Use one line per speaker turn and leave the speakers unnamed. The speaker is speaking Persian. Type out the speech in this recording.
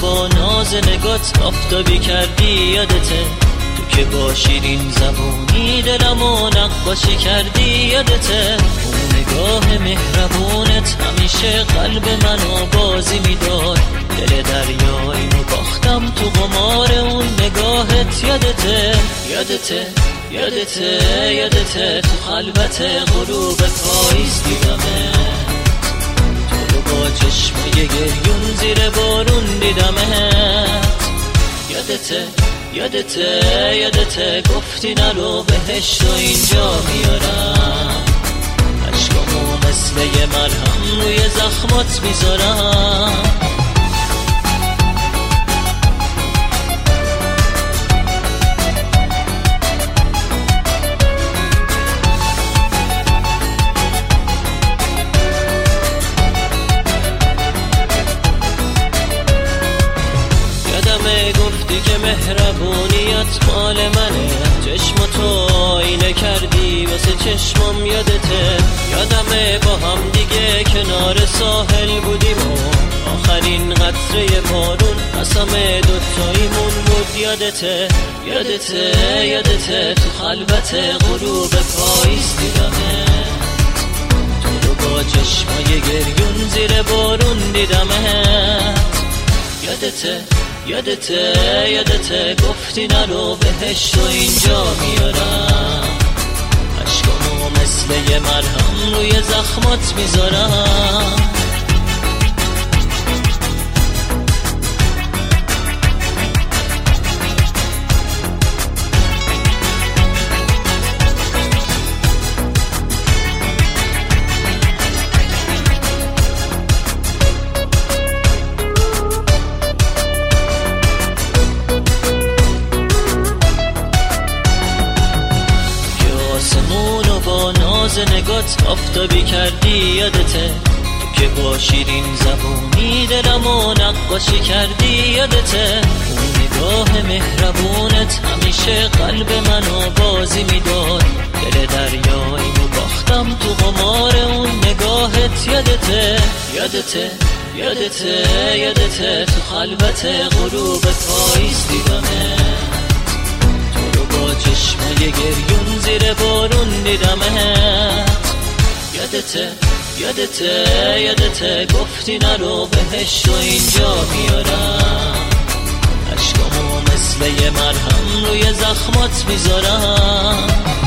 با ناز نگات آفتابی کردی یادته، تو که با شیرین زبونی دلمو نقاشی کردی یادته، اون نگاه مهربونت همیشه قلب منو بازی میداد، دل دریاییمو باختم تو قمار اون نگاهت یادته، یادته یادته یادته تو خلوت غروب پاییز دیدمت، تو رو با چشمای گریون زیر بارون دیدمت، یادته یادته یادته گفتی نرو بهشت و اینجا میارم، عشقامو مثل یه مرهم روی زخمات میذارم. گفتی که مهربونیت مال منه، چشم تو آینه کردی واسه چشمم یادته، یادمه با هم دیگه کنار ساحل بودیم و آخرین قطره بارون قسم دوتاییمون بود یادته، یادته یادته تو خلوت غروب پاییز دیدمت، تو رو با چشمای گریون زیر بارون دیدمت، یادته یادته یادته گفتی نرو بهشت و اینجا میارم، عشقامو مثل یه مرهم روی زخمات میذارم. با ناز نگات آفتابی کردی یادته، تو که با شیرین زبونی دلمو نقاشی کردی یادته، اون نگاه مهربونت همیشه قلب منو بازی میداد، دل دریاییمو باختم تو قمار اون نگاهت یادته، یادته یادته یادته تو خلوت غروب پاییز دیدمت، با چشمای گریون زیر بارون دیدمت، یادته یادته یادته گفتی نرو بهشت و اینجا میارم، عشقامو مثل یه مرهم روی زخمات میذارم.